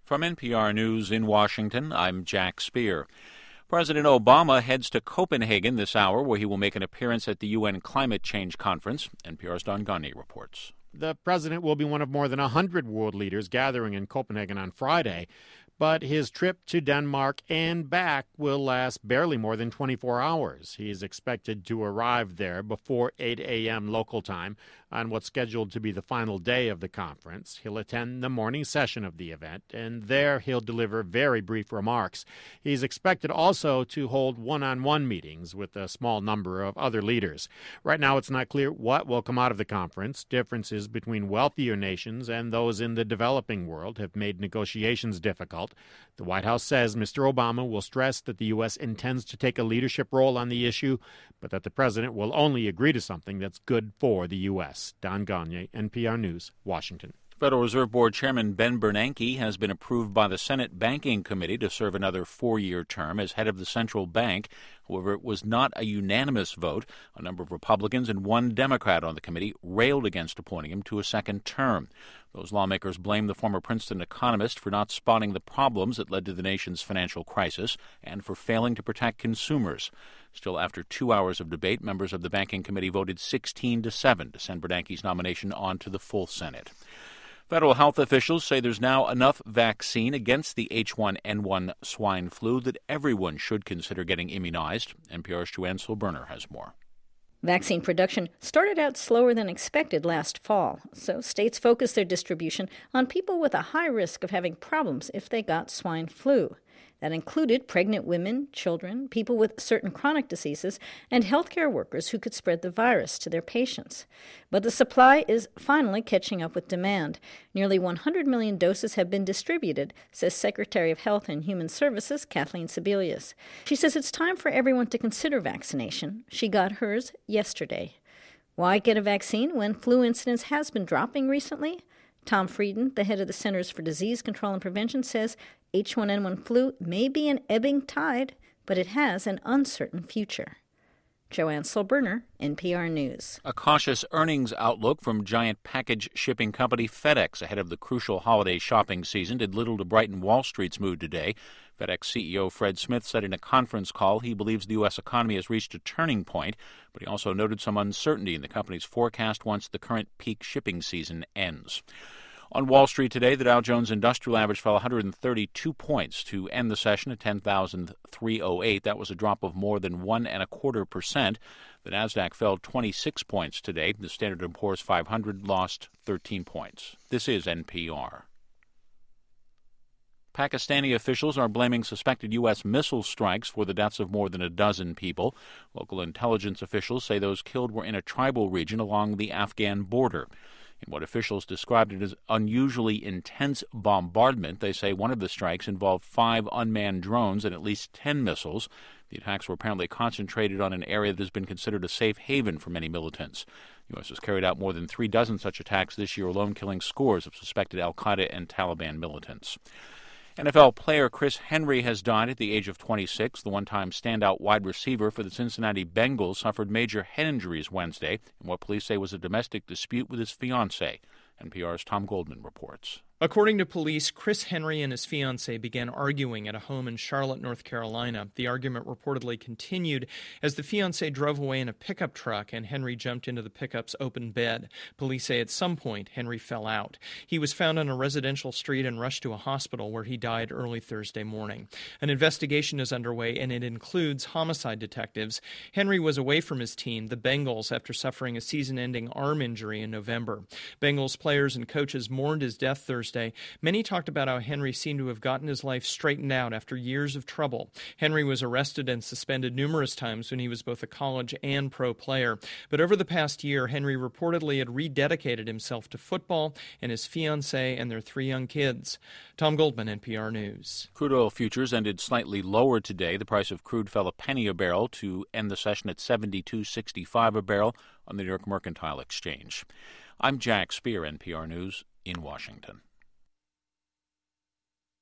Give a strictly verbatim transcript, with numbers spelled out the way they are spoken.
From N P R News in Washington, I'm Jack Speer. President Obama heads to Copenhagen this hour, where he will make an appearance at the U N Climate Change Conference. N P R's Don Gagné reports. The president will be one of more than one hundred world leaders gathering in Copenhagen on Friday. But his trip to Denmark and back will last barely more than twenty-four hours. He is expected to arrive there before eight a.m. local time on what's scheduled to be the final day of the conference. He'll attend the morning session of the event, and there he'll deliver very brief remarks. He's expected also to hold one-on-one meetings with a small number of other leaders. Right now, it's not clear what will come out of the conference. Differences between wealthier nations and those in the developing world have made negotiations difficult. The White House says Mister Obama will stress that the U S intends to take a leadership role on the issue, but that the president will only agree to something that's good for the U S Don Gagné, N P R News, Washington. Federal Reserve Board Chairman Ben Bernanke has been approved by the Senate Banking Committee to serve another four-year term as head of the central bank. However, it was not a unanimous vote. A number of Republicans and one Democrat on the committee railed against appointing him to a second term. Those lawmakers blame the former Princeton economist for not spotting the problems that led to the nation's financial crisis and for failing to protect consumers. Still, after two hours of debate, members of the Banking Committee voted sixteen to seven to send Bernanke's nomination on to the full Senate. Federal health officials say there's now enough vaccine against the H one N one swine flu that everyone should consider getting immunized. N P R's Joanne Silberner has more. Vaccine production started out slower than expected last fall, so states focused their distribution on people with a high risk of having problems if they got swine flu. That included pregnant women, children, people with certain chronic diseases, and healthcare workers who could spread the virus to their patients. But the supply is finally catching up with demand. Nearly one hundred million doses have been distributed, says Secretary of Health and Human Services Kathleen Sebelius. She says it's time for everyone to consider vaccination. She got hers yesterday. Why get a vaccine when flu incidence has been dropping recently? Tom Frieden, the head of the Centers for Disease Control and Prevention, says H one N one flu may be an ebbing tide, but it has an uncertain future. Joanne Silberner, N P R News. A cautious earnings outlook from giant package shipping company FedEx ahead of the crucial holiday shopping season did little to brighten Wall Street's mood today. FedEx C E O Fred Smith said in a conference call he believes the U S economy has reached a turning point, but he also noted some uncertainty in the company's forecast once the current peak shipping season ends. On Wall Street today, the Dow Jones Industrial Average fell one hundred thirty-two points to end the session at ten thousand three hundred eight. That was a drop of more than one and a quarter percent. The Nasdaq fell twenty-six points today. The Standard and Poor's five hundred lost thirteen points. This is N P R. Pakistani officials are blaming suspected U S missile strikes for the deaths of more than a dozen people. Local intelligence officials say those killed were in a tribal region along the Afghan border. In what officials described it as unusually intense bombardment, they say one of the strikes involved five unmanned drones and at least ten missiles. The attacks were apparently concentrated on an area that has been considered a safe haven for many militants. The U S has carried out more than three dozen such attacks this year alone, killing scores of suspected al-Qaeda and Taliban militants. N F L player Chris Henry has died at the age of twenty-six. The one-time standout wide receiver for the Cincinnati Bengals suffered major head injuries Wednesday in what police say was a domestic dispute with his fiancée. N P R's Tom Goldman reports. According to police, Chris Henry and his fiancée began arguing at a home in Charlotte, North Carolina. The argument reportedly continued as the fiancée drove away in a pickup truck and Henry jumped into the pickup's open bed. Police say at some point Henry fell out. He was found on a residential street and rushed to a hospital where he died early Thursday morning. An investigation is underway and it includes homicide detectives. Henry was away from his team, the Bengals, after suffering a season-ending arm injury in November. Bengals players and coaches mourned his death Thursday. Many talked about how Henry seemed to have gotten his life straightened out after years of trouble. Henry was arrested and suspended numerous times when he was both a college and pro player. But over the past year, Henry reportedly had rededicated himself to football and his fiancée and their three young kids. Tom Goldman, N P R News. Crude oil futures ended slightly lower today. The price of crude fell a penny a barrel to end the session at seventy-two sixty-five a barrel on the New York Mercantile Exchange. I'm Jack Speer, N P R News in Washington.